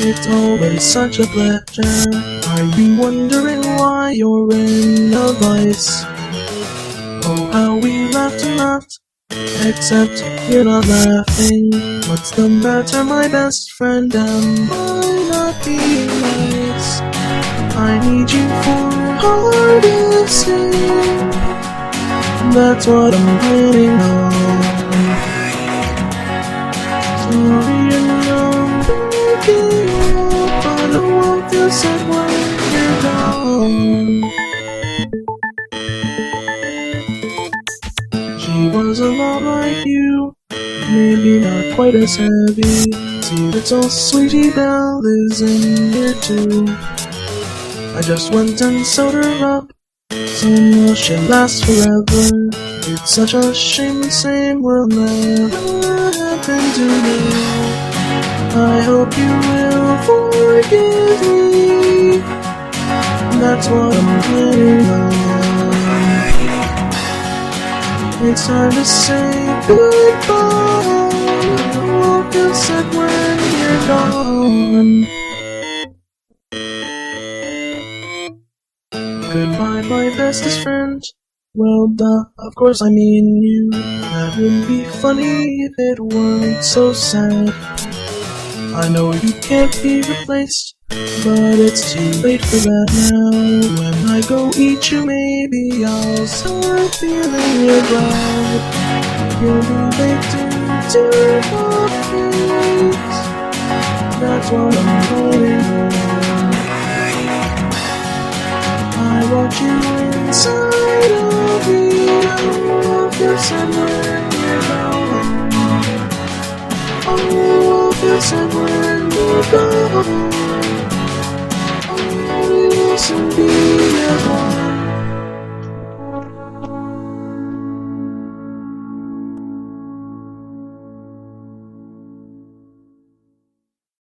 It's always such a pleasure. Are you wondering why you're in a vice? Oh, how we laughed and laughed. Except you're not laughing. What's the matter, my best friend? Am I not being nice? I need you for hard to see. That's what I'm planning on. Sorry, I'm breaking up. I don't want to sit when you're gone. She was a lot like you, maybe not quite as heavy. See, little sweetie Belle is in here too. I just went and sewed her up, so now she'll last forever. It's such a shame the same will never happen to me. I hope you will forgive me. That's what I'm planning on. It's time to say goodbye. I won't feel sad when you're gone. Goodbye, my bestest friend. Well, duh, of course I mean you. That would be funny if it weren't so sad. I know you can't be replaced, but it's too late for that now. When I go eat you, maybe I'll start feeling your glad. You'll be baked into cupcakes. That's what I'm planning on. I want you inside of me. I love you somewhere you're gone. I love you somewhere you're gone. I will soon be